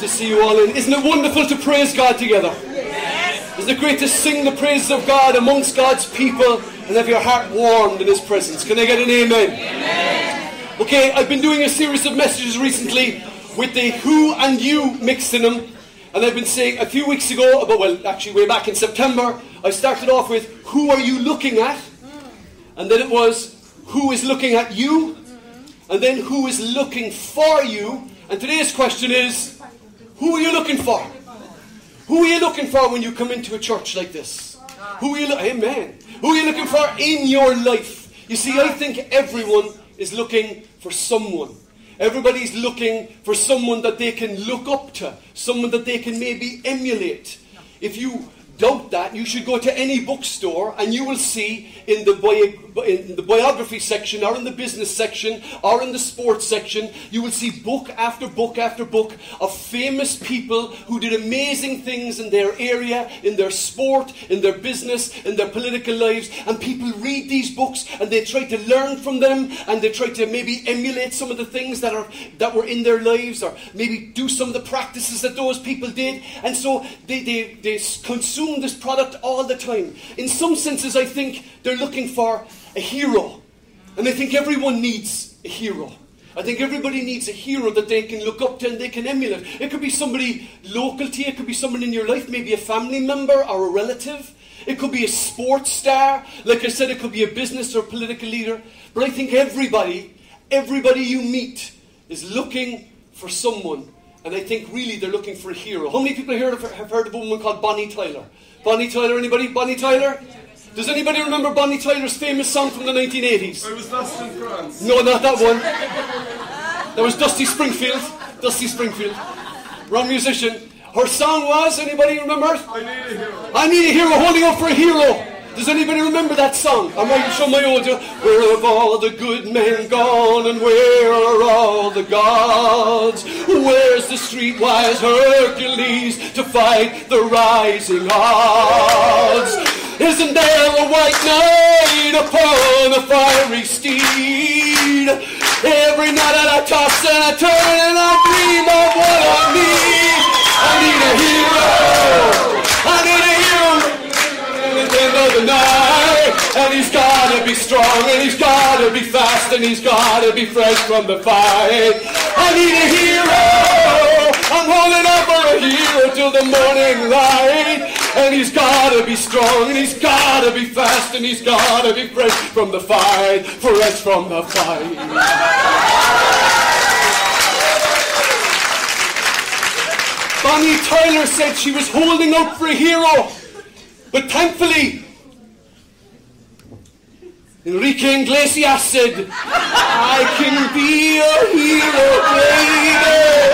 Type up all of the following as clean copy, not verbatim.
to see you all in. Isn't it wonderful to praise God together? Yes. Isn't it great to sing the praises of God amongst God's people and have your heart warmed in His presence? Can I get an amen? Amen. Okay, I've been doing a series of messages recently with the who and you mixed in them. And I've been saying a few weeks ago, actually way back in September, I started off with who are you looking at? And then it was who is looking at you? And then who is looking for you? And today's question is, who are you looking for? Who are you looking for when you come into a church like this? Amen. Who are you looking for in your life? You see, I think everyone is looking for someone. Everybody's looking for someone that they can look up to, someone that they can maybe emulate. If you doubt that, you should go to any bookstore and you will see in the biography section or in the business section or in the sports section, you will see book after book after book of famous people who did amazing things in their area, in their sport, in their business, in their political lives. And people read these books and they try to learn from them and they try to maybe emulate some of the things that were in their lives, or maybe do some of the practices that those people did. And so they consume this product all the time. In some senses, I think they're looking for a hero. And I think everyone needs a hero. I think everybody needs a hero that they can look up to and they can emulate. It could be somebody local to you. It could be someone in your life, maybe a family member or a relative. It could be a sports star. Like I said, it could be a business or political leader. But I think everybody you meet is looking for someone. And I think really they're looking for a hero. How many people here have heard of a woman called Bonnie Tyler? Bonnie Tyler, anybody? Bonnie Tyler? Does anybody remember Bonnie Tyler's famous song from the 1980s? I was lost in France. No, not that one. That was Dusty Springfield. Dusty Springfield. Wrong musician. Her song was, anybody remember? I need a hero. I need a hero, holding up for a hero. Does anybody remember that song? I might show my old. Where have all the good men gone, and where are all the gods? Where's the streetwise Hercules to fight the rising odds? Isn't there a white knight upon a fiery steed? Every night I toss and I turn and I dream of what I need. I need a hero. I need a hero. At the end of the night, and he's gotta be strong, and he's gotta be fast, and he's gotta be fresh from the fight. I need a hero. I'm holding up for a hero till the morning light. And he's gotta be strong, and he's gotta be fast, and he's gotta be fresh from the fight. Fresh from the fight. Bonnie Tyler said she was holding out for a hero. But thankfully, Enrique Iglesias said, I can be a hero, baby.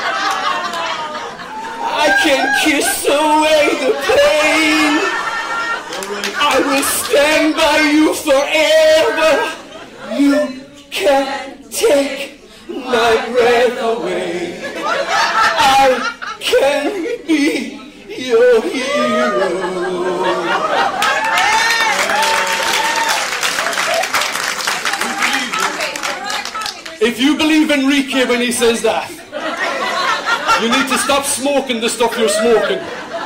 I can kiss away the pain. I will stand by you forever. You can't take my breath away. I can be your hero. If you believe Enrique when he says that, you need to stop smoking the stuff you're smoking.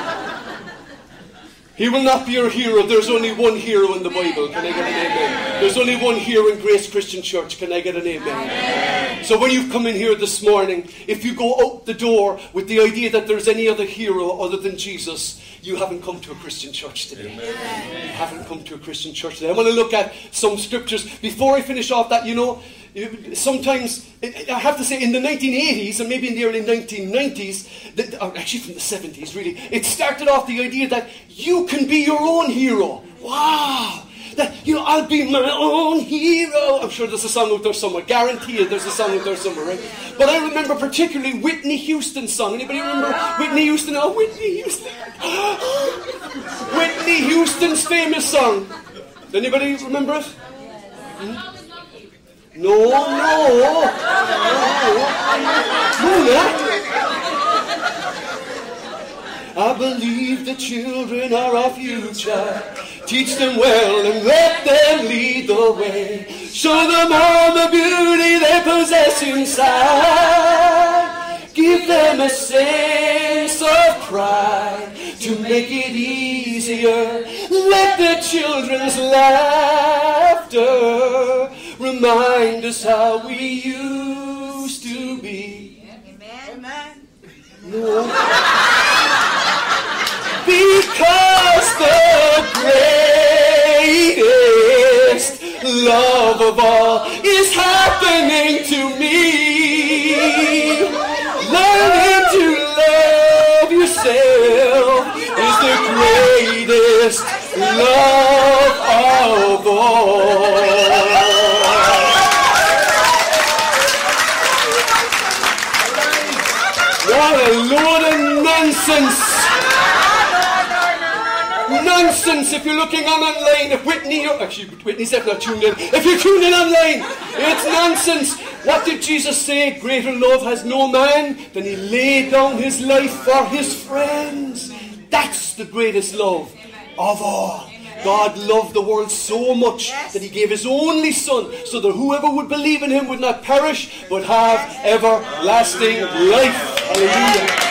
He will not be your hero. There's only one hero in the Bible. Can I get an amen? There's only one hero in Grace Christian Church. Can I get an amen? Amen. So when you've come in here this morning, if you go out the door with the idea that there's any other hero other than Jesus, you haven't come to a Christian church today. Amen. You haven't come to a Christian church today. I want to look at some scriptures. Before I finish off that, sometimes, I have to say, in the 1980s and maybe in the early 1990s, or actually from the 70s really, it started off the idea that you can be your own hero. Wow! That, I'll be my own hero. I'm sure there's a song out there somewhere. Guarantee it, there's a song out there somewhere, right? But I remember particularly Whitney Houston's song. Anybody remember Whitney Houston? Oh, Whitney Houston. Whitney Houston's famous song. Anybody remember it? No. I believe the children are our future. Teach them well and let them lead the way. Show them all the beauty they possess inside. Give Give them a sense of pride to make it easier. Let the children's laughter remind us how we used to be. Amen. No. Because the greatest love of all is happening to me. Learning to love yourself is the greatest love of all. What a load of nonsense! Nonsense! If you're looking online, if Whitney's not tuned in. If you're tuned in online, it's nonsense. What did Jesus say? Greater love has no man than he laid down his life for his friends. That's the greatest love of all. God loved the world so much that he gave his only Son so that whoever would believe in him would not perish but have everlasting life. Hallelujah.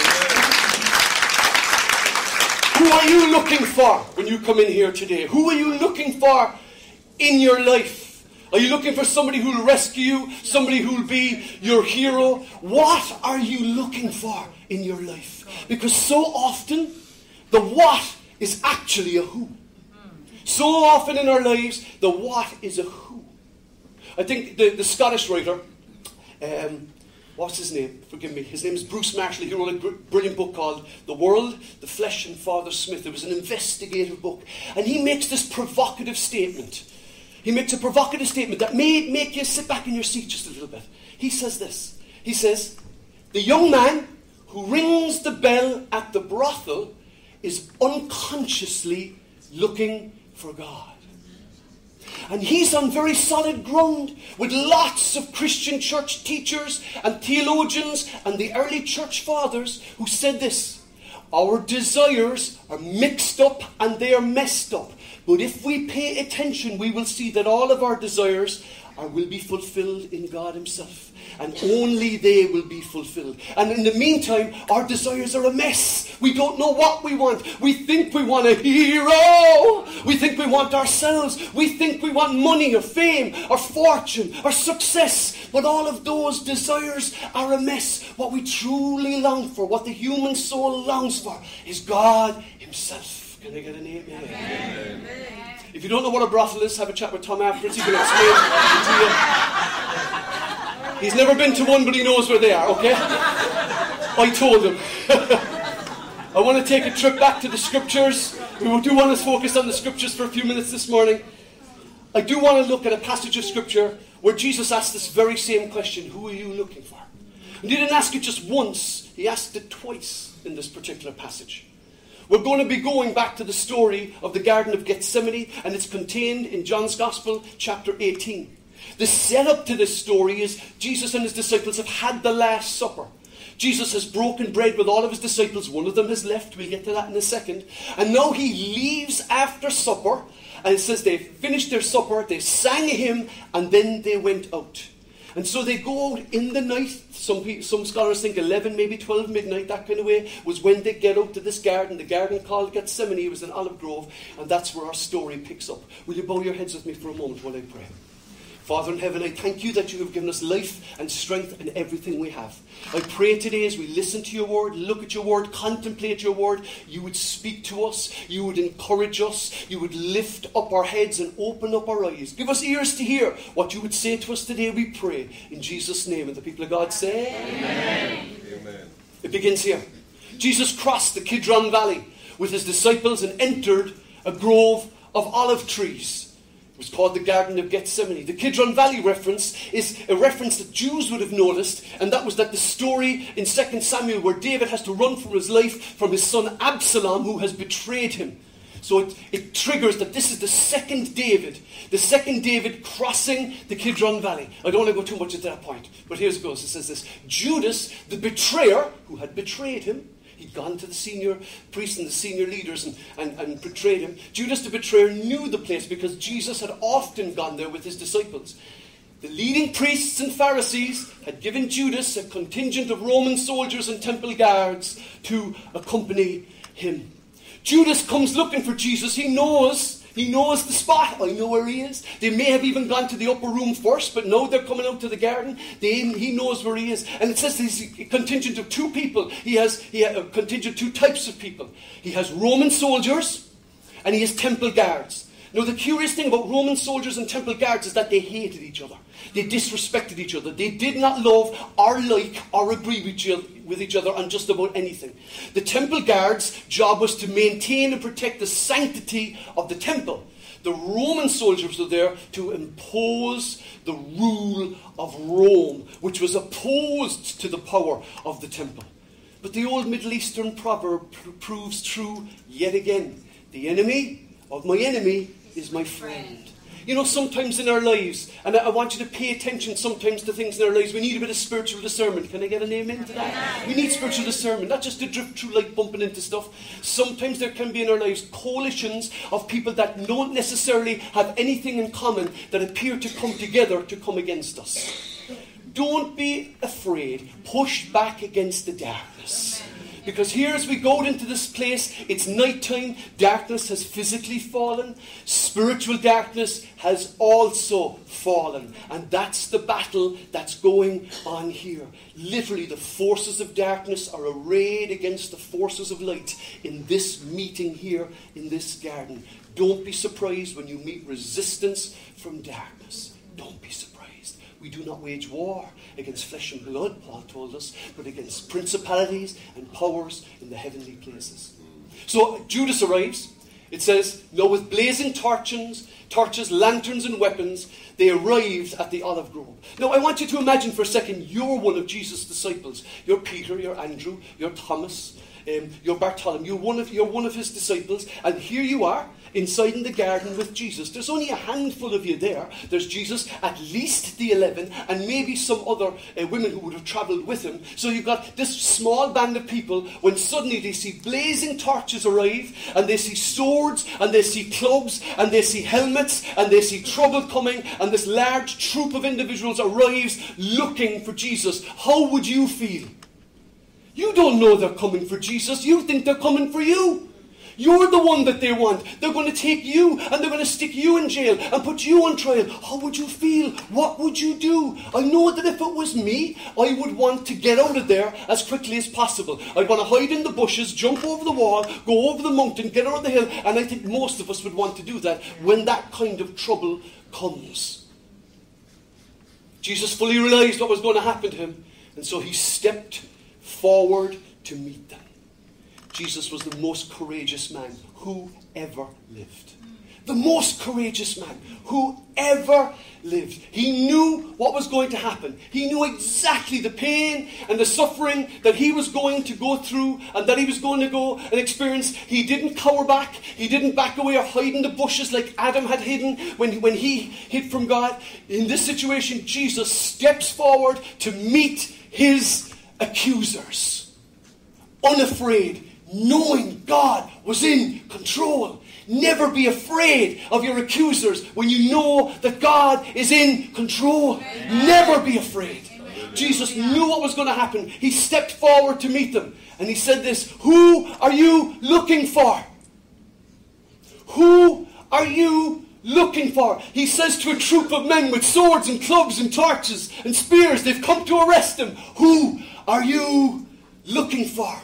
Who are you looking for when you come in here today? Who are you looking for in your life? Are you looking for somebody who will rescue you? Somebody who will be your hero? What are you looking for in your life? Because so often, the what is actually a who. So often in our lives, the what is a who. I think the Scottish writer, what's his name? Forgive me. His name is Bruce Marshall. He wrote a brilliant book called The World, the Flesh and Father Smith. It was an investigative book. And he makes this provocative statement. He makes a provocative statement that may make you sit back in your seat just a little bit. He says this. He says, the young man who rings the bell at the brothel is unconsciously looking for God. And he's on very solid ground with lots of Christian church teachers and theologians and the early church fathers who said this: our desires are mixed up and they are messed up. But if we pay attention, we will see that all of our desires will be fulfilled in God himself. And only they will be fulfilled. And in the meantime, our desires are a mess. We don't know what we want. We think we want a hero. We think we want ourselves. We think we want money or fame or fortune or success. But all of those desires are a mess. What we truly long for, what the human soul longs for, is God himself. Can I get an amen? Amen. If you don't know what a brothel is, have a chat with Tom afterwards. He can explain it to you. He's never been to one, but he knows where they are, okay? I told him. I want to take a trip back to the scriptures. We do want to focus on the scriptures for a few minutes this morning. I do want to look at a passage of scripture where Jesus asked this very same question: who are you looking for? And he didn't ask it just once, he asked it twice in this particular passage. We're going to be going back to the story of the Garden of Gethsemane, and it's contained in John's Gospel, chapter 18. The setup to this story is Jesus and his disciples have had the Last Supper. Jesus has broken bread with all of his disciples. One of them has left. We'll get to that in a second. And now he leaves after supper. And it says they finished their supper, they sang a hymn, and then they went out. And so they go out in the night. Some scholars think 11, maybe 12 midnight, that kind of way, was when they get out to this garden. The garden called Gethsemane. It was an olive grove. And that's where our story picks up. Will you bow your heads with me for a moment while I pray? Father in heaven, I thank you that you have given us life and strength in everything we have. I pray today as we listen to your word, look at your word, contemplate your word, you would speak to us, you would encourage us, you would lift up our heads and open up our eyes. Give us ears to hear what you would say to us today, we pray. In Jesus' name, and the people of God say, Amen. Amen. It begins here. Jesus crossed the Kidron Valley with his disciples and entered a grove of olive trees. It was called the Garden of Gethsemane. The Kidron Valley reference is a reference that Jews would have noticed, and that was that the story in 2 Samuel where David has to run for his life from his son Absalom, who has betrayed him. So it triggers that this is the second David crossing the Kidron Valley. I don't want to go too much into that point, but here it goes. It says this: Judas, the betrayer, who had betrayed him, he'd gone to the senior priests and the senior leaders and betrayed him. Judas the betrayer knew the place because Jesus had often gone there with his disciples. The leading priests and Pharisees had given Judas a contingent of Roman soldiers and temple guards to accompany him. Judas comes looking for Jesus. He knows the spot. I know where he is. They may have even gone to the upper room first, but no, they're coming out to the garden. He knows where he is. And it says he's a contingent of two people. He has a contingent of two types of people. He has Roman soldiers and he has temple guards. Now, the curious thing about Roman soldiers and temple guards is that they hated each other. They disrespected each other. They did not love or like or agree with each other on just about anything. The temple guards' job was to maintain and protect the sanctity of the temple. The Roman soldiers were there to impose the rule of Rome, which was opposed to the power of the temple. But the old Middle Eastern proverb proves true yet again. The enemy of my enemy is my friend. You know, sometimes in our lives, and I want you to pay attention sometimes to things in our lives, we need a bit of spiritual discernment. Can I get an amen to that? We need spiritual discernment, not just to drift through like bumping into stuff. Sometimes there can be in our lives coalitions of people that don't necessarily have anything in common that appear to come together to come against us. Don't be afraid. Push back against the darkness. Because here as we go into this place, it's nighttime. Darkness has physically fallen. Spiritual darkness has also fallen. And that's the battle that's going on here. Literally, the forces of darkness are arrayed against the forces of light in this meeting here in this garden. Don't be surprised when you meet resistance from darkness. Don't be surprised. We do not wage war against flesh and blood, Paul told us, but against principalities and powers in the heavenly places. So Judas arrives. It says, now with blazing torches, lanterns and weapons, they arrived at the olive grove. Now I want you to imagine for a second, you're one of Jesus' disciples. You're Peter, you're Andrew, you're Thomas, you're Bartholomew, you're one of his disciples, and here you are, inside in the garden with Jesus. There's only a handful of you there. There's Jesus, at least the 11, and maybe some other women who would have travelled with him. So you've got this small band of people when suddenly they see blazing torches arrive, and they see swords, and they see clubs, and they see helmets, and they see trouble coming, and this large troop of individuals arrives looking for Jesus. How would you feel? You don't know they're coming for Jesus. You think they're coming for you. You're the one that they want. They're going to take you and they're going to stick you in jail and put you on trial. How would you feel? What would you do? I know that if it was me, I would want to get out of there as quickly as possible. I'd want to hide in the bushes, jump over the wall, go over the mountain, get out of the hill, and I think most of us would want to do that when that kind of trouble comes. Jesus fully realized what was going to happen to him, and so he stepped forward to meet them. Jesus was the most courageous man who ever lived. The most courageous man who ever lived. He knew what was going to happen. He knew exactly the pain and the suffering that he was going to go through and that he was going to go and experience. He didn't cower back. He didn't back away or hide in the bushes like Adam had hidden when he hid from God. In this situation, Jesus steps forward to meet his accusers. Unafraid, knowing God was in control. Never be afraid of your accusers when you know that God is in control. Amen. Never be afraid. Amen. Jesus knew what was going to happen. He stepped forward to meet them. And he said this, who are you looking for? Who are you looking for? He says to a troop of men with swords and clubs and torches and spears. They've come to arrest him. Who are you looking for?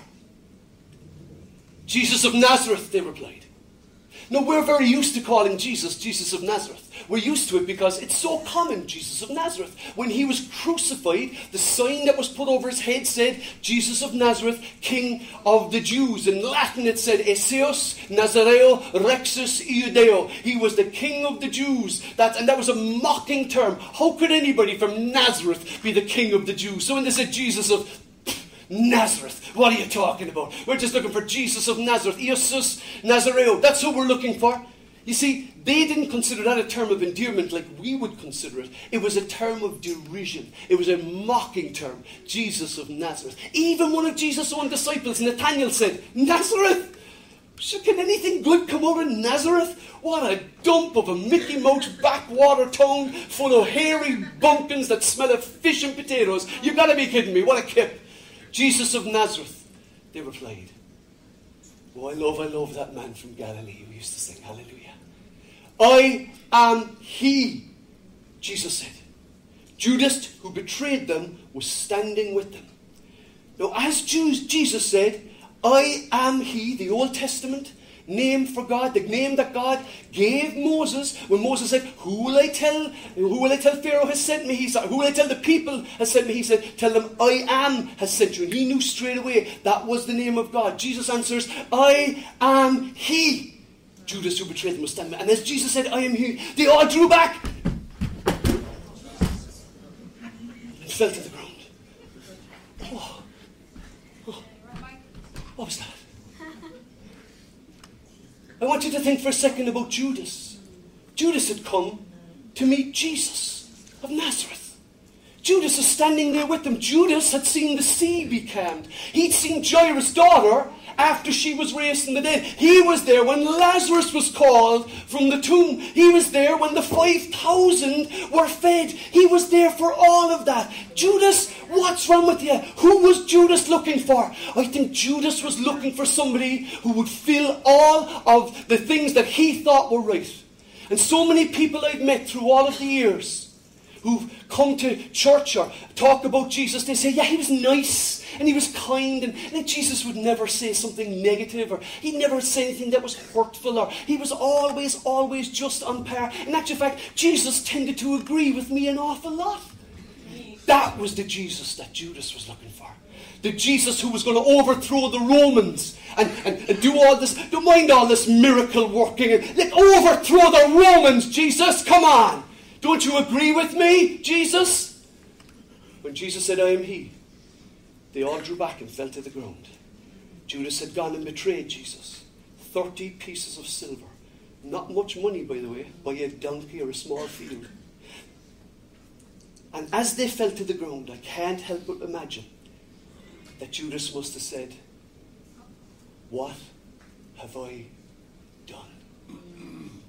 Jesus of Nazareth, they replied. Now, we're very used to calling Jesus, Jesus of Nazareth. We're used to it because it's so common, Jesus of Nazareth. When he was crucified, the sign that was put over his head said, Jesus of Nazareth, King of the Jews. In Latin it said, Eseos Nazareo Rexus Iudeo. He was the King of the Jews. And that was a mocking term. How could anybody from Nazareth be the King of the Jews? So when they said Jesus of Nazareth, what are you talking about? We're just looking for Jesus of Nazareth, Iesus Nazareo. That's who we're looking for. You see, they didn't consider that a term of endearment like we would consider it. It was a term of derision. It was a mocking term. Jesus of Nazareth. Even one of Jesus' own disciples, Nathanael, said, Nazareth? So can anything good come out of Nazareth? What a dump of a Mickey Mouse backwater town full of hairy bumpkins that smell of fish and potatoes. You've got to be kidding me. What a kip. Jesus of Nazareth. They replied. Oh, I love that man from Galilee who used to sing Hallelujah. I am he, Jesus said. Judas, who betrayed them, was standing with them. Now, as Jesus said, I am he, the Old Testament name for God, the name that God gave Moses. When Moses said, who will I tell Pharaoh has sent me? He said, who will I tell the people has sent me? He said, tell them I am has sent you. And he knew straight away that was the name of God. Jesus answers, I am he. Judas, who betrayed them, was standing. And as Jesus said, I am he, they all drew back and fell to the ground. What was that? I want you to think for a second about Judas. Judas had come to meet Jesus of Nazareth. Judas is standing there with them. Judas had seen the sea be calmed. He'd seen Jairus' daughter after she was raised from the dead. He was there when Lazarus was called from the tomb. He was there when the 5,000 were fed. He was there for all of that. Judas, what's wrong with you? Who was Judas looking for? I think Judas was looking for somebody who would fill all of the things that he thought were right. And so many people I've met through all of the years who've come to church or talk about Jesus, they say, yeah, he was nice and he was kind, and Jesus would never say something negative, or he'd never say anything that was hurtful, or he was always just on par. In actual fact, Jesus tended to agree with me an awful lot. That was the Jesus that Judas was looking for. The Jesus who was going to overthrow the Romans and do all this, don't mind all this miracle working, and overthrow the Romans, Jesus, come on. Don't you agree with me, Jesus? When Jesus said, I am he, they all drew back and fell to the ground. Judas had gone and betrayed Jesus. 30 pieces of silver. Not much money, by the way, by a donkey or a small field. And as they fell to the ground, I can't help but imagine that Judas must have said, what have I done?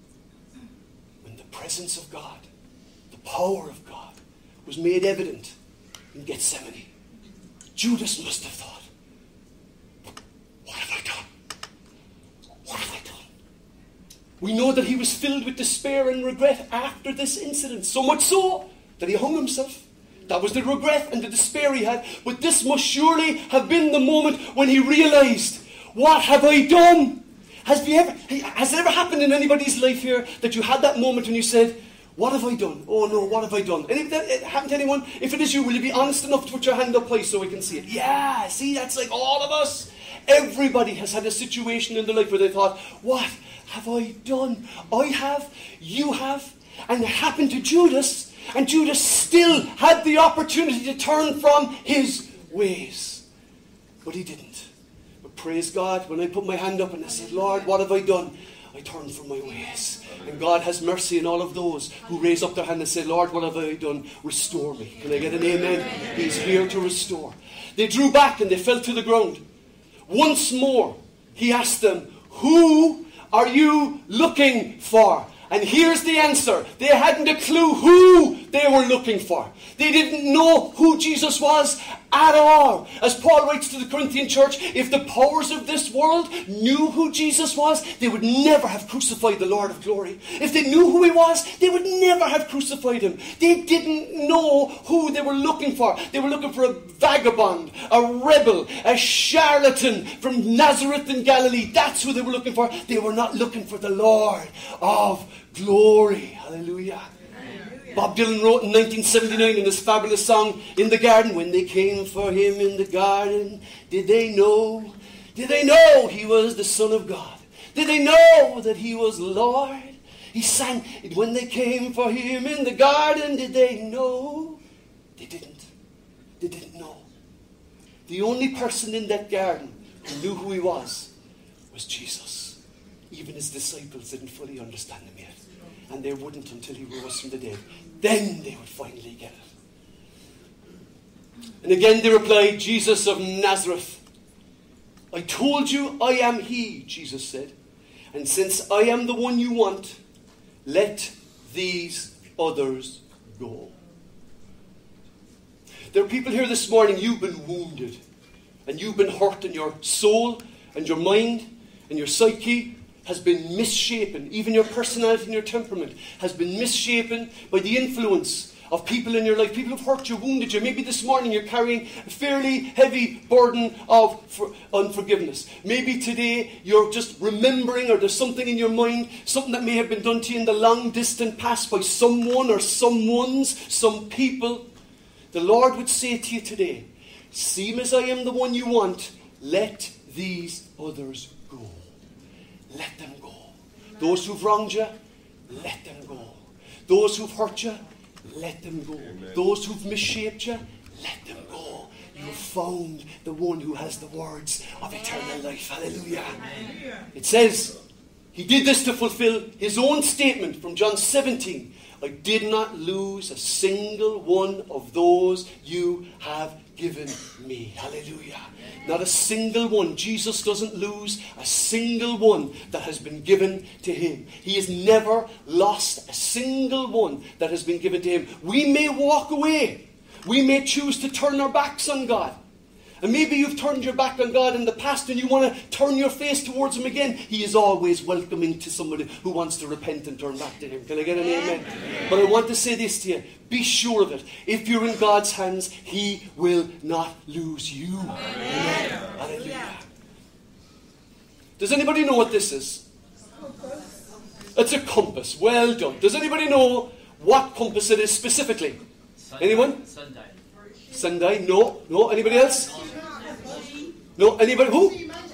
When the presence of God, the power of God, was made evident in Gethsemane, Judas must have thought, what have I done? What have I done? We know that he was filled with despair and regret after this incident, so much so that he hung himself. That was the regret and the despair he had. But this must surely have been the moment when he realized, what have I done? Has it ever happened in anybody's life here that you had that moment when you said, what have I done? Oh no, what have I done? And if that happened to anyone, if it is you, will you be honest enough to put your hand up high so we can see it? Yeah, see, that's like all of us. Everybody has had a situation in their life where they thought, what have I done? I have, you have. And it happened to Judas. And Judas still had the opportunity to turn from his ways. But he didn't. But praise God, when I put my hand up and I said, Lord, what have I done? I turned from my ways. And God has mercy on all of those who raise up their hand and say, Lord, what have I done? Restore me. Can I get an amen? He's here to restore. They drew back and they fell to the ground. Once more, he asked them, who are you looking for? And here's the answer. They hadn't a clue who they were looking for. They didn't know who Jesus was at all. As Paul writes to the Corinthian church, if the powers of this world knew who Jesus was, they would never have crucified the Lord of glory. If they knew who he was, they would never have crucified him. They didn't know who they were looking for. They were looking for a vagabond, a rebel, a charlatan from Nazareth in Galilee. That's who they were looking for. They were not looking for the Lord of glory. Hallelujah. Bob Dylan wrote in 1979 in his fabulous song, In the Garden, when they came for him in the garden, did they know he was the Son of God? Did they know that he was Lord? He sang, when they came for him in the garden, did they know? They didn't. They didn't know. The only person in that garden who knew who he was Jesus. Even his disciples didn't fully understand him yet. And they wouldn't until he rose from the dead. Then they would finally get it. And again they replied, Jesus of Nazareth. I told you I am he, Jesus said. And since I am the one you want, let these others go. There are people here this morning, you've been wounded. And you've been hurt, and your soul and your mind and your psyche has been misshapen. Even your personality and your temperament has been misshapen by the influence of people in your life. People have hurt you, wounded you. Maybe this morning you're carrying a fairly heavy burden of unforgiveness. Maybe today you're just remembering, or there's something in your mind, something that may have been done to you in the long distant past by someone or someone's, some people. The Lord would say to you today, seem as I am the one you want, let these others go. Let them go. Those who've wronged you, let them go. Those who've hurt you, let them go. Amen. Those who've misshaped you, let them go. You've found the one who has the words of eternal life. Hallelujah. Amen. It says, he did this to fulfill his own statement from John 17. I did not lose a single one of those you have given me. Hallelujah. Not a single one. Jesus doesn't lose a single one that has been given to him. He has never lost a single one that has been given to him. We may walk away. We may choose to turn our backs on God. And maybe you've turned your back on God in the past and you want to turn your face towards him again. He is always welcoming to somebody who wants to repent and turn back to him. Can I get an amen? But I want to say this to you. Be sure of it. If you're in God's hands, he will not lose you. Amen. Hallelujah. Does anybody know what this is? It's a compass. Well done. Does anybody know what compass it is specifically? Anyone? Sunday? No. Anybody else? No. Anybody? Who?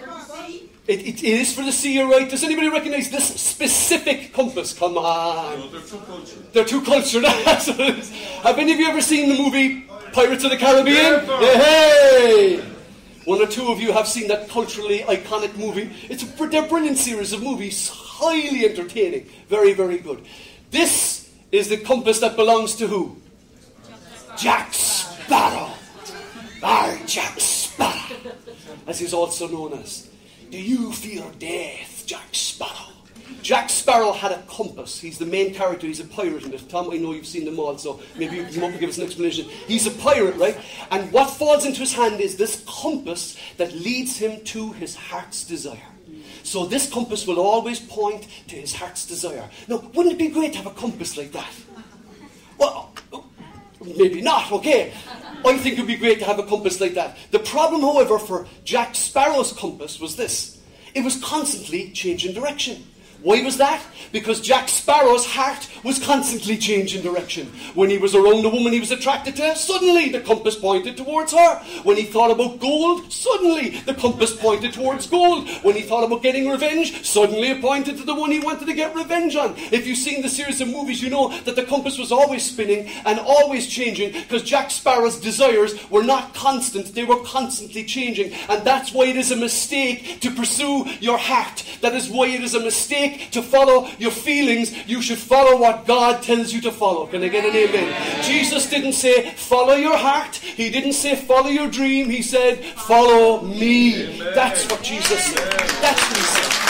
It is for the sea, you're right. Does anybody recognize this specific compass? Come on. No, they're too cultured. They're too cultured. Have any of you ever seen the movie Pirates of the Caribbean? Yeah, hey! One or two of you have seen that culturally iconic movie. They're a brilliant series of movies. Highly entertaining. Very, very good. This is the compass that belongs to who? Jack Sparrow. Our Jack Sparrow, as he's also known as. Do you fear death, Jack Sparrow? Jack Sparrow had a compass. He's the main character. He's a pirate in it. Tom, I know you've seen them all, so maybe you can come up and give us an explanation. He's a pirate, right? And what falls into his hand is this compass that leads him to his heart's desire. So this compass will always point to his heart's desire. Now, wouldn't it be great to have a compass like that? Well, maybe not, okay. I think it would be great to have a compass like that. The problem, however, for Jack Sparrow's compass was this. It was constantly changing direction. Why was that? Because Jack Sparrow's heart was constantly changing direction. When he was around a woman he was attracted to, suddenly the compass pointed towards her. When he thought about gold, suddenly the compass pointed towards gold. When he thought about getting revenge, suddenly it pointed to the one he wanted to get revenge on. If you've seen the series of movies, you know that the compass was always spinning and always changing, because Jack Sparrow's desires were not constant, they were constantly changing. And that's why it is a mistake to pursue your heart. That is why it is a mistake to follow your feelings. You should follow what God tells you to follow. Can I get an amen? Jesus didn't say follow your heart. He didn't say follow your dream. He said follow me. Amen. That's what Jesus said. That's what he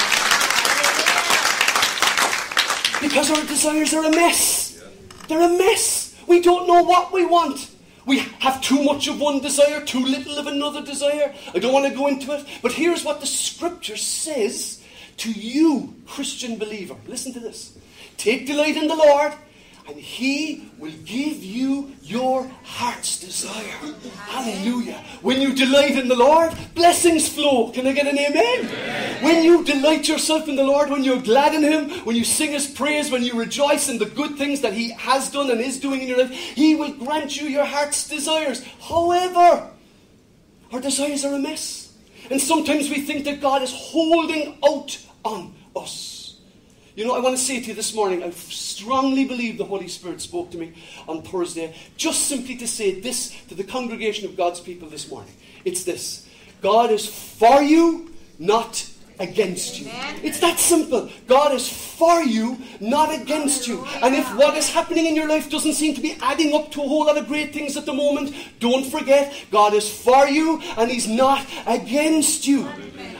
said. Because our desires are a mess. They're a mess. We don't know what we want. We have too much of one desire, too little of another desire. I don't want to go into it. But here's what the scripture says to you, Christian believer. Listen to this. Take delight in the Lord, and he will give you your heart's desire. Hallelujah. When you delight in the Lord, blessings flow. Can I get an amen? Amen? When you delight yourself in the Lord, when you're glad in him, when you sing his praise, when you rejoice in the good things that he has done and is doing in your life, he will grant you your heart's desires. However, our desires are a mess. And sometimes we think that God is holding out on us. You know, I want to say to you this morning, I strongly believe the Holy Spirit spoke to me on Thursday, just simply to say this to the congregation of God's people this morning. It's this: God is for you, not against you. It's that simple. God is for you, not against you. And if what is happening in your life doesn't seem to be adding up to a whole lot of great things at the moment, don't forget, God is for you and he's not against you.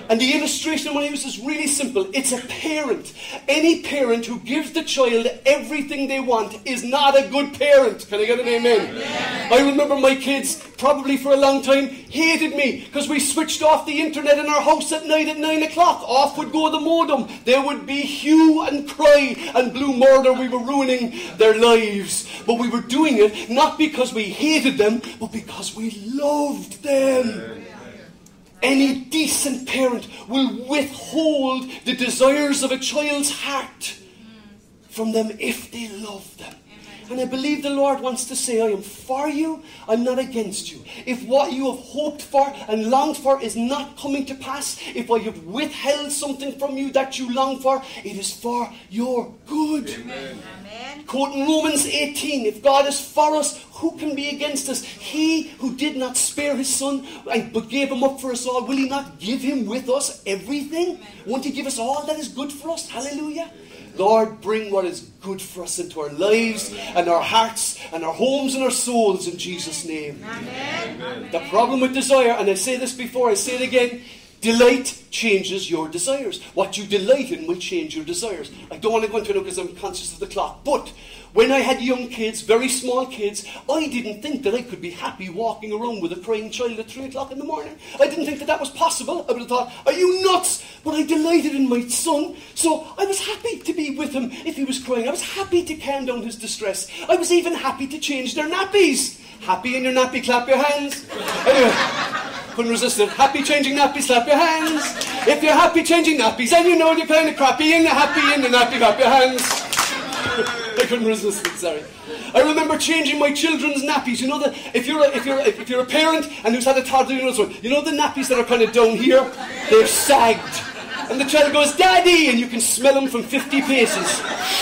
And the illustration I want to use is really simple. It's a parent. Any parent who gives the child everything they want is not a good parent. Can I get an amen? Amen. I remember my kids, probably for a long time, hated me because we switched off the internet in our house at night at 9 o'clock. Off would go the modem. There would be hue and cry and blue murder. We were ruining their lives. But we were doing it not because we hated them, but because we loved them. Any decent parent will withhold the desires of a child's heart from them if they love them. And I believe the Lord wants to say, I am for you, I'm not against you. If what you have hoped for and longed for is not coming to pass, if I have withheld something from you that you long for, it is for your good. Amen. Quoting Romans 18, if God is for us, who can be against us? He who did not spare his son, but gave him up for us all, will he not give him with us everything? Won't he give us all that is good for us? Hallelujah. Lord, bring what is good for us into our lives and our hearts and our homes and our souls in Jesus' name. Amen. The problem with desire, and I say this before, I say it again, delight changes your desires. What you delight in will change your desires. I don't want to go into it because I'm conscious of the clock. But when I had young kids, very small kids, I didn't think that I could be happy walking around with a crying child at 3 o'clock in the morning. I didn't think that that was possible. I would have thought, are you nuts? But I delighted in my son. So I was happy to be with him if he was crying. I was happy to calm down his distress. I was even happy to change their nappies. Happy in your nappy, clap your hands. Anyway, couldn't resist it. Happy changing nappies, clap your hands. If you're happy changing nappies and you know you're kind of crappy and you're happy in the nappy, clap your hands. I couldn't resist it, sorry. I remember changing my children's nappies. You know that if you're a parent and who's had a toddler, you know the nappies that are kind of down here? They've sagged. And the child goes, Daddy! And you can smell them from 50 paces.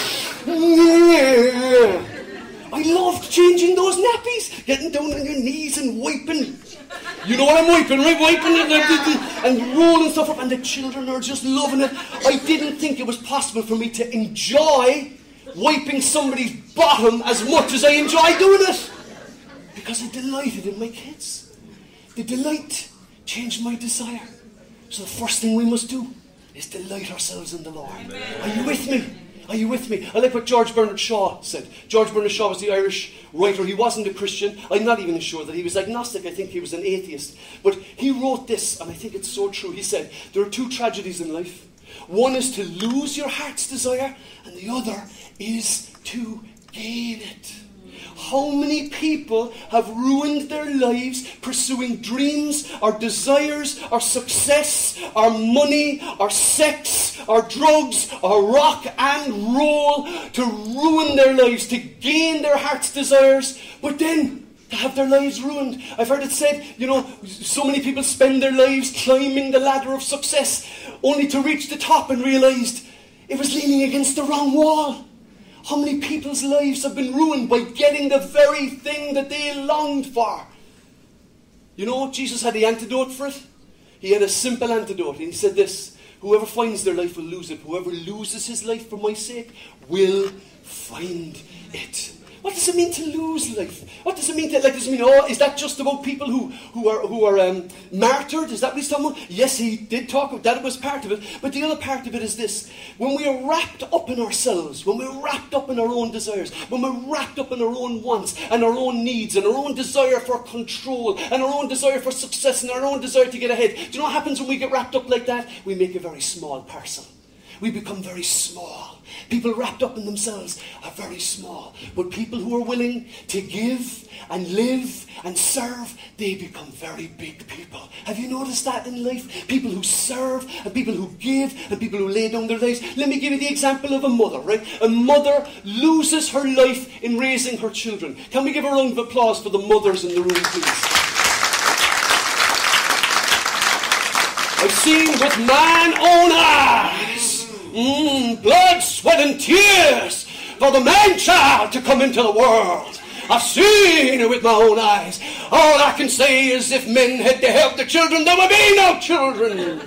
I loved changing those nappies. Getting down on your knees and wiping. You know what I'm wiping, right? Wiping it and rolling stuff up. And the children are just loving it. I didn't think it was possible for me to enjoy wiping somebody's bottom as much as I enjoy doing it. Because I delighted in my kids. The delight changed my desire. So the first thing we must do is delight ourselves in the Lord. Amen. Are you with me? Are you with me? I like what George Bernard Shaw said. George Bernard Shaw was the Irish writer. He wasn't a Christian. I'm not even sure that he was agnostic. I think he was an atheist. But he wrote this, and I think it's so true. He said, there are two tragedies in life. One is to lose your heart's desire, and the other is to gain it. How many people have ruined their lives pursuing dreams or desires or success or money or sex or drugs or rock and roll to ruin their lives, to gain their heart's desires, but then to have their lives ruined. I've heard it said, so many people spend their lives climbing the ladder of success only to reach the top and realised it was leaning against the wrong wall. How many people's lives have been ruined by getting the very thing that they longed for? Jesus had the antidote for it. He had a simple antidote. And he said this, whoever finds their life will lose it. Whoever loses his life for my sake will find it. What does it mean to lose life? What does it mean to, is that just about people who are martyred? Is that what he's talking about? Yes, he did talk about that. It was part of it. But the other part of it is this. When we are wrapped up in ourselves, when we're wrapped up in our own desires, when we're wrapped up in our own wants and our own needs and our own desire for control and our own desire for success and our own desire to get ahead, do you know what happens when we get wrapped up like that? We make a very small parcel. We become very small. People wrapped up in themselves are very small. But people who are willing to give and live and serve, they become very big people. Have you noticed that in life? People who serve and people who give and people who lay down their lives. Let me give you the example of a mother, right? A mother loses her life in raising her children. Can we give a round of applause for the mothers in the room, please? I've seen with mine own eyes blood, sweat and tears for the man-child to come into the world. I've seen it with my own eyes. All I can say is if men had to help their children, there would be no children.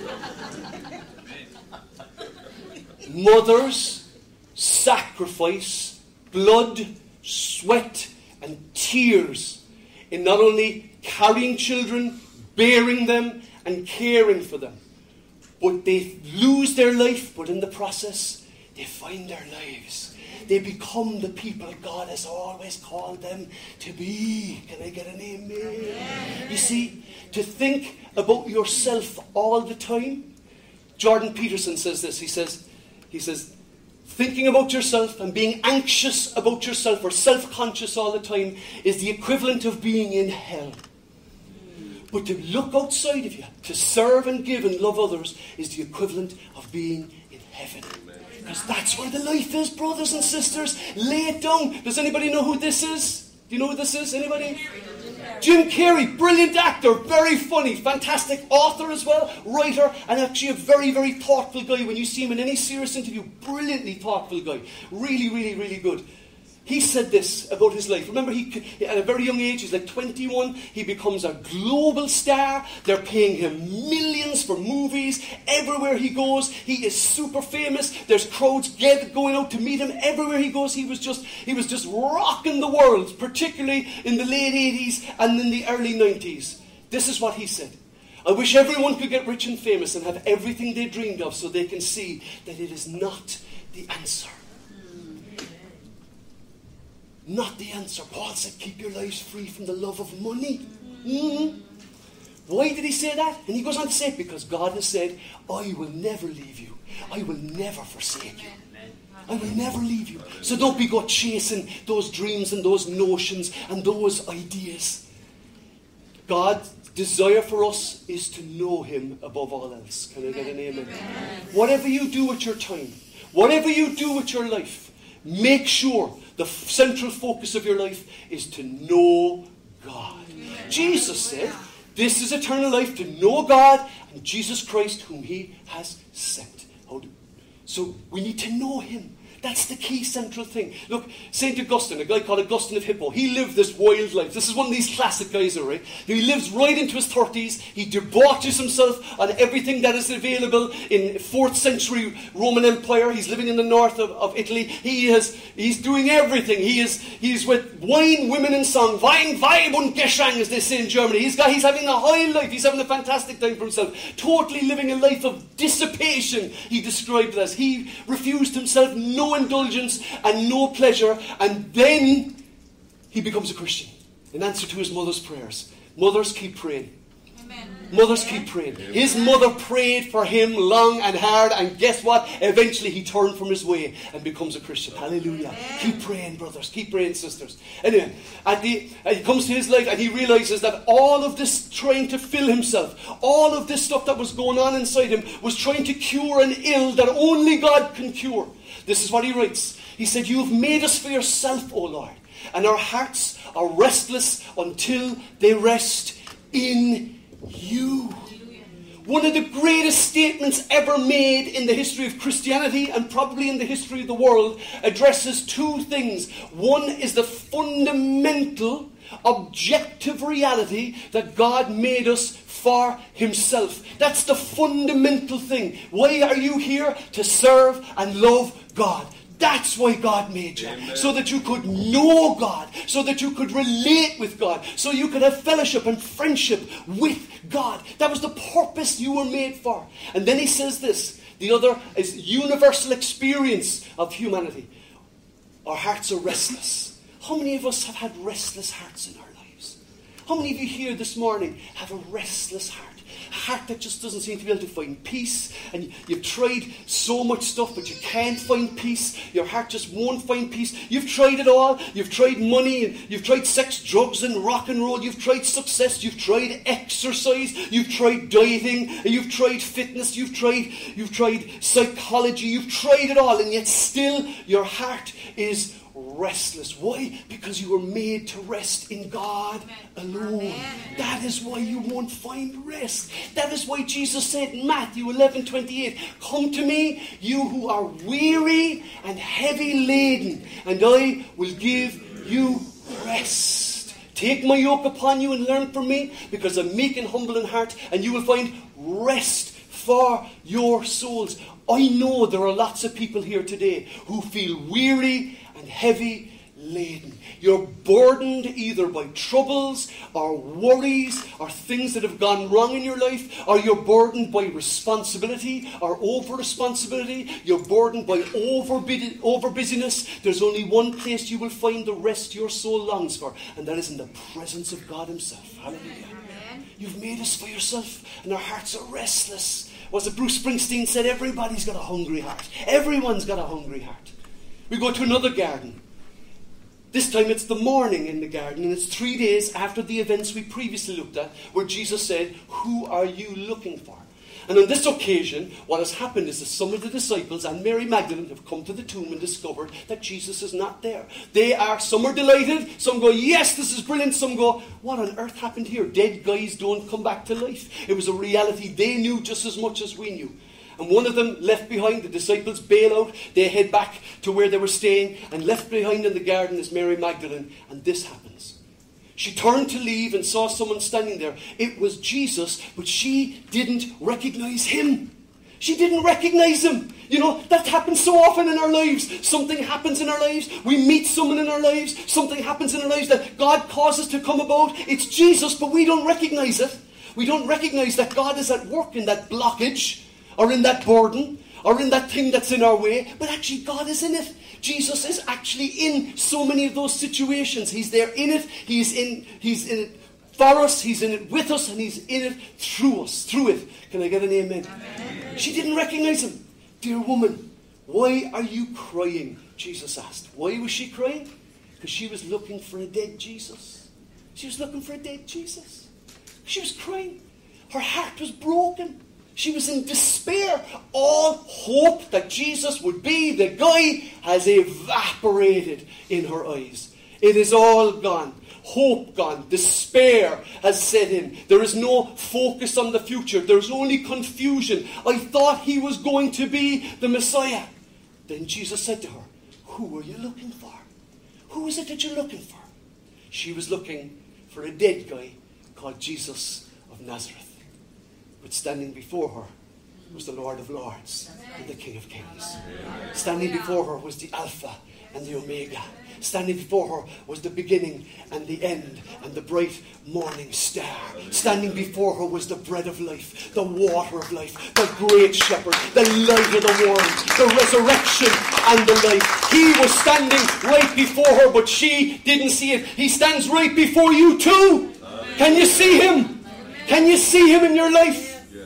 Mothers sacrifice blood, sweat and tears in not only carrying children, bearing them and caring for them, But they lose their life, but in the process, they find their lives. They become the people God has always called them to be. Can I get an amen? You see, to think about yourself all the time. Jordan Peterson says this. He says, thinking about yourself and being anxious about yourself or self-conscious all the time is the equivalent of being in hell. But to look outside of you, to serve and give and love others, is the equivalent of being in heaven. Because that's where the life is, brothers and sisters. Lay it down. Does anybody know who this is? Do you know who this is? Anybody? Jim Carrey, brilliant actor, very funny, fantastic author as well, writer, and actually a very, very thoughtful guy. When you see him in any serious interview, brilliantly thoughtful guy. Really, really, really good. He said this about his life. Remember, at a very young age, he's like 21, he becomes a global star. They're paying him millions for movies. Everywhere he goes, he is super famous. There's crowds going out to meet him. Everywhere he goes, he was just rocking the world, particularly in the late 80s and in the early 90s. This is what he said. I wish everyone could get rich and famous and have everything they dreamed of so they can see that it is not the answer. Not the answer. Paul said, keep your lives free from the love of money. Why did he say that? And he goes on to say, because God has said, I will never leave you. I will never forsake you. I will never leave you. So don't be go chasing those dreams and those notions and those ideas. God's desire for us is to know him above all else. Can I get an amen? Whatever you do with your time, whatever you do with your life, make sure the central focus of your life is to know God. Jesus said, this is eternal life, to know God and Jesus Christ whom he has sent. So we need to know him. That's the key central thing. Look, St. Augustine, a guy called Augustine of Hippo, he lived this wild life. This is one of these classic guys, all right? He lives right into his 30s. He debauches himself on everything that is available in 4th century Roman Empire. He's living in the north of Italy. He's doing everything. He's with wine, women and song. Wein, Weib und Gesang, as they say in Germany. He's having a high life. He's having a fantastic time for himself. Totally living a life of dissipation, he described it as. He refused himself no indulgence and no pleasure, and then he becomes a Christian in answer to his mother's prayers. Mothers, keep praying. Amen. Mothers, keep praying. His mother prayed for him long and hard, and guess what? Eventually he turned from his way and becomes a Christian. Hallelujah. Keep praying, brothers. Keep praying, sisters. Anyway, he comes to his life and he realizes that all of this trying to fill himself, all of this stuff that was going on inside him was trying to cure an ill that only God can cure. This is what he writes. He said, you have made us for yourself, O Lord, and our hearts are restless until they rest in you. One of the greatest statements ever made in the history of Christianity and probably in the history of the world addresses two things. One is the fundamental, objective reality that God made us for himself. That's the fundamental thing. Why are you here? To serve and love God. That's why God made you. Amen. So that you could know God. So that you could relate with God. So you could have fellowship and friendship with God. That was the purpose you were made for. And then he says this. The other is universal experience of humanity. Our hearts are restless. How many of us have had restless hearts in our lives? How many of you here this morning have a restless heart? A heart that just doesn't seem to be able to find peace. And you've tried so much stuff, but you can't find peace. Your heart just won't find peace. You've tried it all. You've tried money, and you've tried sex, drugs, and rock and roll. You've tried success. You've tried exercise. You've tried dieting. You've tried fitness. You've tried psychology. You've tried it all, and yet still your heart is restless. Why? Because you were made to rest in God alone. Amen. That is why you won't find rest. That is why Jesus said in Matthew 11:28, come to me, you who are weary and heavy laden, and I will give you rest. Take my yoke upon you and learn from me, because I'm meek and humble in heart, and you will find rest for your souls. I know there are lots of people here today who feel weary and heavy laden. You're burdened either by troubles or worries or things that have gone wrong in your life, or you're burdened by responsibility or over-responsibility. You're burdened by over-busyness. There's only one place you will find the rest your soul longs for, and that is in the presence of God himself. Hallelujah. You've made us for yourself, and our hearts are restless. Was it Bruce Springsteen said, everybody's got a hungry heart. Everyone's got a hungry heart. We go to another garden. This time it's the morning in the garden, and it's 3 days after the events we previously looked at, where Jesus said, who are you looking for? And on this occasion, what has happened is that some of the disciples and Mary Magdalene have come to the tomb and discovered that Jesus is not there. Some are delighted, some go, yes, this is brilliant, some go, what on earth happened here? Dead guys don't come back to life. It was a reality they knew just as much as we knew. And one of them left behind, the disciples bail out, they head back to where they were staying, and left behind in the garden is Mary Magdalene, and this happens. She turned to leave and saw someone standing there. It was Jesus, but she didn't recognize him. She didn't recognize him. You know, that happens so often in our lives. Something happens in our lives. We meet someone in our lives. Something happens in our lives that God causes to come about. It's Jesus, but we don't recognize it. We don't recognize that God is at work in that blockage, or in that burden, or in that thing that's in our way. But actually, God is in it. Jesus is actually in so many of those situations. He's there in it. He's in it for us. He's in it with us. And he's in it through us. Through it. Can I get an amen? Amen. She didn't recognize him. Dear woman, why are you crying? Jesus asked. Why was she crying? Because she was looking for a dead Jesus. She was looking for a dead Jesus. She was crying. Her heart was broken. She was in despair. All hope that Jesus would be the guy has evaporated in her eyes. It is all gone. Hope gone. Despair has set in. There is no focus on the future. There's only confusion. I thought he was going to be the Messiah. Then Jesus said to her, who are you looking for? Who is it that you're looking for? She was looking for a dead guy called Jesus of Nazareth. But standing before her was the Lord of Lords and the King of Kings. Standing before her was the Alpha and the Omega. Standing before her was the beginning and the end and the bright morning star. Standing before her was the bread of life, the water of life, the great shepherd, the light of the world, the resurrection and the life. He was standing right before her, but she didn't see it. He stands right before you too. Can you see him? Can you see him in your life?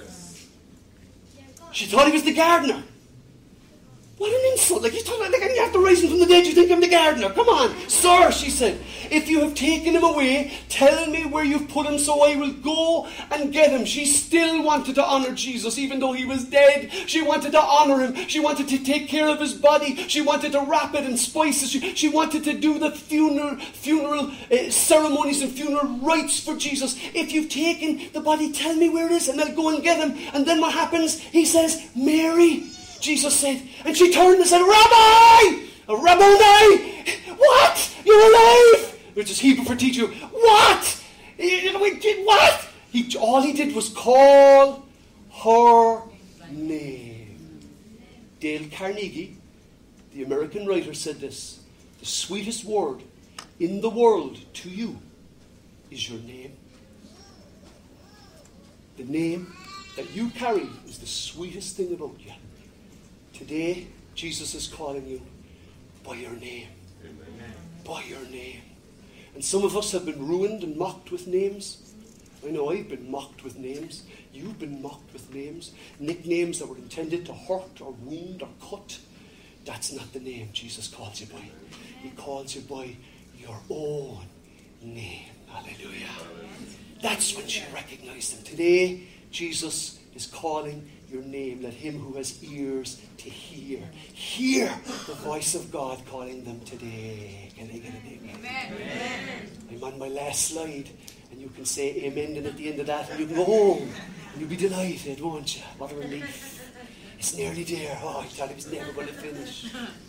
She thought he was the gardener. What an insult. Like, you have to raise him from the dead, you think I'm the gardener. Come on. Sir, she said, if you have taken him away, tell me where you've put him so I will go and get him. She still wanted to honor Jesus, even though he was dead. She wanted to honor him. She wanted to take care of his body. She wanted to wrap it in spices. She wanted to do the funeral ceremonies and funeral rites for Jesus. If you've taken the body, tell me where it is and I'll go and get him. And then what happens? He says, Mary. Jesus said, and she turned and said, Rabbi! Rabboni! What? You're alive! Which is Hebrew for teacher. What? What? All he did was call her name. Dale Carnegie, the American writer, said this: the sweetest word in the world to you is your name. The name that you carry is the sweetest thing about you. Today, Jesus is calling you by your name. Amen. By your name. And some of us have been ruined and mocked with names. I know I've been mocked with names. You've been mocked with names. Nicknames that were intended to hurt or wound or cut. That's not the name Jesus calls you by. He calls you by your own name. Hallelujah. That's when she recognized him. Today, Jesus is calling your name. Let him who has ears to hear the voice of God calling them today. Can I get an amen? Amen. I'm on my last slide, and you can say amen, and at the end of that, and you can go home, and you'll be delighted, won't you? What a relief. It's nearly there. Oh, I thought it was never going to finish.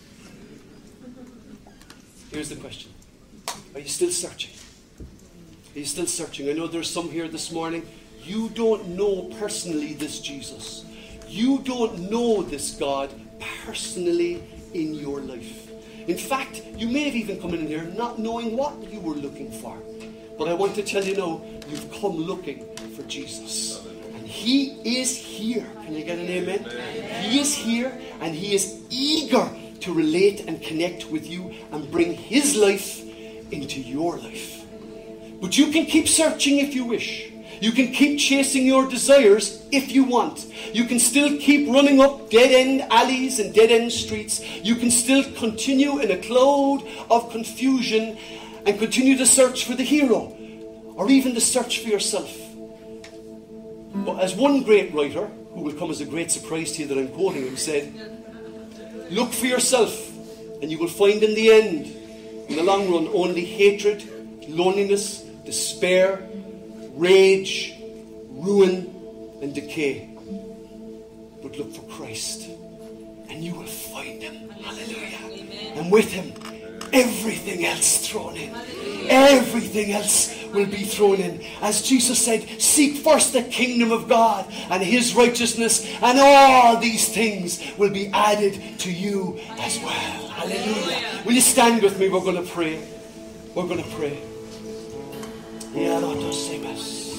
Here's the question. Are you still searching? Are you still searching? I know there's some here this morning. You don't know personally this Jesus. You don't know this God personally in your life. In fact, you may have even come in here not knowing what you were looking for. But I want to tell you now, you've come looking for Jesus. And He is here. Can you get an amen? He is here, and He is eager to relate and connect with you and bring His life into your life. But you can keep searching if you wish. You can keep chasing your desires if you want. You can still keep running up dead-end alleys and dead-end streets. You can still continue in a cloud of confusion and continue to search for the hero, or even to search for yourself. But as one great writer, who will come as a great surprise to you that I'm quoting him, said, look for yourself, and you will find in the end, in the long run, only hatred, loneliness, despair, rage, ruin, and decay. But look for Christ, and you will find Him. Hallelujah. Amen. And with Him, everything else thrown in. Everything else will be thrown in. As Jesus said, seek first the kingdom of God and His righteousness, and all these things will be added to you as well. Hallelujah. Will you stand with me? We're going to pray. We're going to pray. Hallelujah.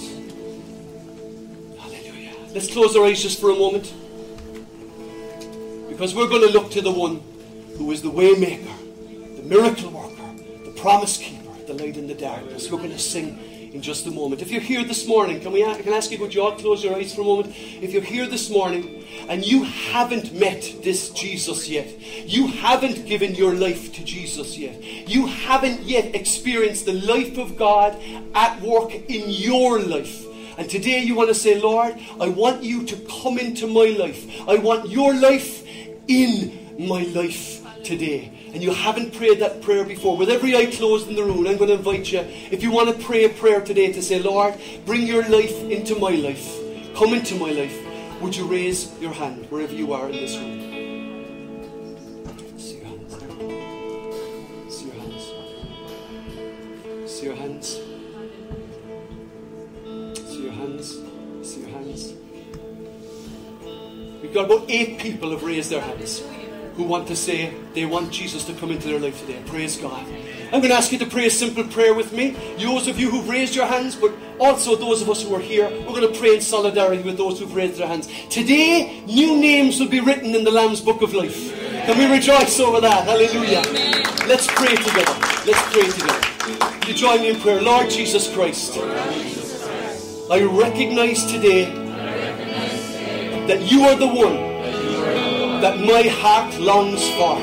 Let's close our eyes just for a moment, because we're going to look to the one who is the way maker, the miracle worker, the promise keeper, the light in the darkness. We're going to sing in just a moment. If you're here this morning, can I ask you, would you all close your eyes for a moment? If you're here this morning and you haven't met this Jesus yet, you haven't given your life to Jesus yet, you haven't yet experienced the life of God at work in your life, and today you want to say, Lord, I want you to come into my life. I want your life in my life today. And you haven't prayed that prayer before, with every eye closed in the room, I'm going to invite you, if you want to pray a prayer today to say, Lord, bring your life into my life. Come into my life. Would you raise your hand wherever you are in this room? See your hands there. See your hands. See your hands. See your hands. See your hands. We've got about 8 people have raised their hands who want to say they want Jesus to come into their life today. Praise God. I'm going to ask you to pray a simple prayer with me. Those of you who've raised your hands, but also those of us who are here, we're going to pray in solidarity with those who've raised their hands. Today, new names will be written in the Lamb's Book of Life. Can we rejoice over that? Hallelujah. Let's pray together. Let's pray together. You join me in prayer. Lord Jesus Christ, I recognize today that you are the one that my heart longs for.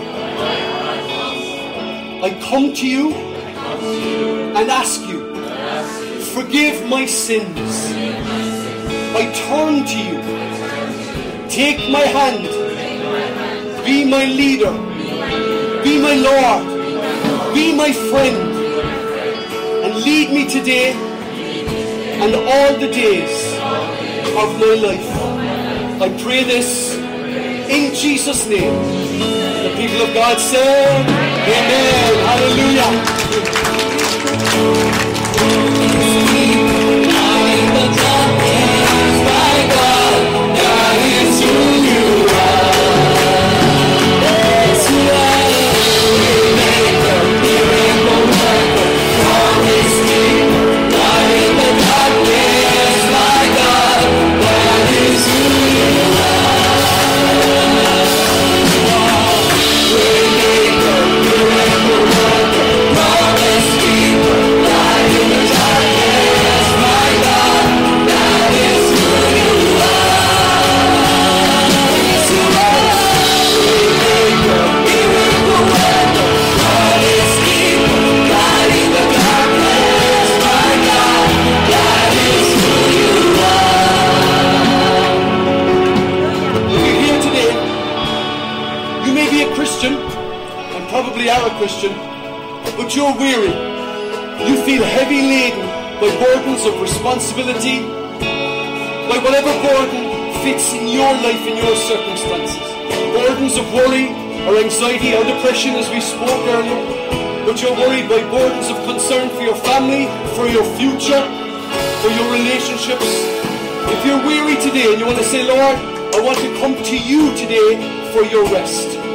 I come to you and ask you, forgive my sins. I turn to you. Take my hand. Be my leader. Be my Lord. Be my friend. And lead me today and all the days of my life. I pray this in Jesus' name. The people of God say, Amen. Hallelujah. Christian, but you're weary. You feel heavy laden by burdens of responsibility, by whatever burden fits in your life, in your circumstances. Burdens of worry or anxiety or depression, as we spoke earlier. But you're worried by burdens of concern for your family, for your future, for your relationships. If you're weary today and you want to say, Lord, I want to come to you today for your rest.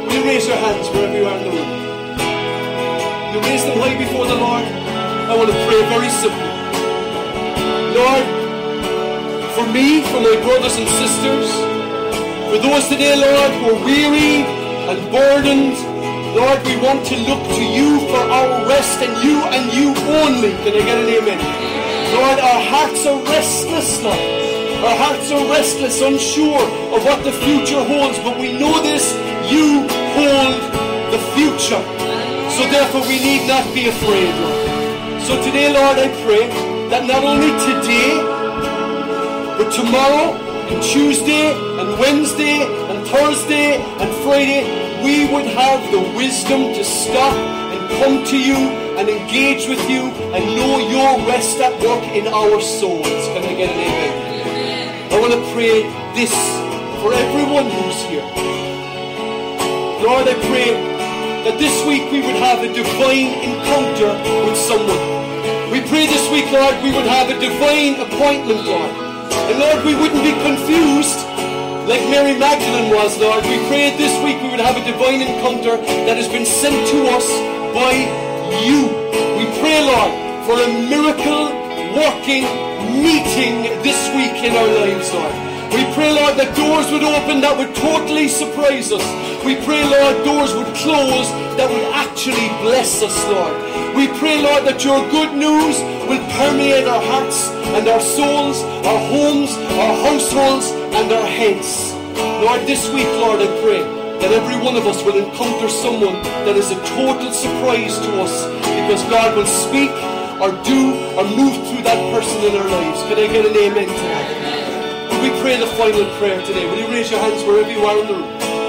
Will you raise your hands wherever you are in the room? You raise them high before the Lord. I want to pray very simply. Lord, for me, for my brothers and sisters, for those today, Lord, who are weary and burdened, Lord, we want to look to you for our rest, and you only. Can I get an amen? Lord, our hearts are restless, Lord. Our hearts are restless, unsure of what the future holds, but we know this, you hold the future. So therefore we need not be afraid, Lord. So today, Lord, I pray that not only today, but tomorrow, and Tuesday, and Wednesday, and Thursday, and Friday, we would have the wisdom to stop and come to you and engage with you and know your rest at work in our souls. Can I get an amen? I want to pray this for everyone who's here. Lord, I pray that this week we would have a divine encounter with someone. We pray this week, Lord, we would have a divine appointment, Lord. And Lord, we wouldn't be confused like Mary Magdalene was, Lord. We prayed this week we would have a divine encounter that has been sent to us by you. We pray, Lord, for a miracle working meeting this week in our lives, Lord. We pray, Lord, that doors would open that would totally surprise us. We pray, Lord, doors would close that would actually bless us, Lord. We pray, Lord, that your good news will permeate our hearts and our souls, our homes, our households, and our heads. Lord, this week, Lord, I pray that every one of us will encounter someone that is a total surprise to us, because God will speak or do or move through that person in our lives. Can I get an amen tonight? Will we pray the final prayer today? Will you raise your hands wherever you are in the room?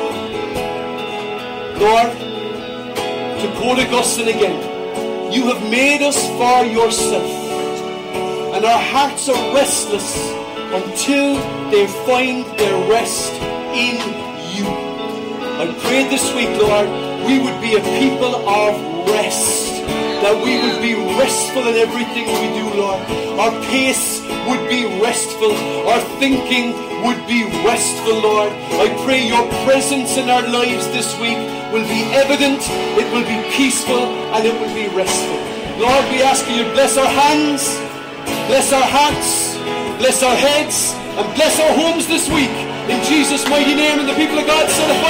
Lord, to quote Augustine again, you have made us for yourself, and our hearts are restless until they find their rest in you. I pray this week, Lord, we would be a people of rest, that we would be restful in everything we do, Lord. Our pace would be restful. Our thinking would be restful, Lord. I pray your presence in our lives this week will be evident, it will be peaceful, and it will be restful. Lord, we ask you to bless our hands, bless our hearts, bless our heads, and bless our homes this week. In Jesus' mighty name, and the people of God said,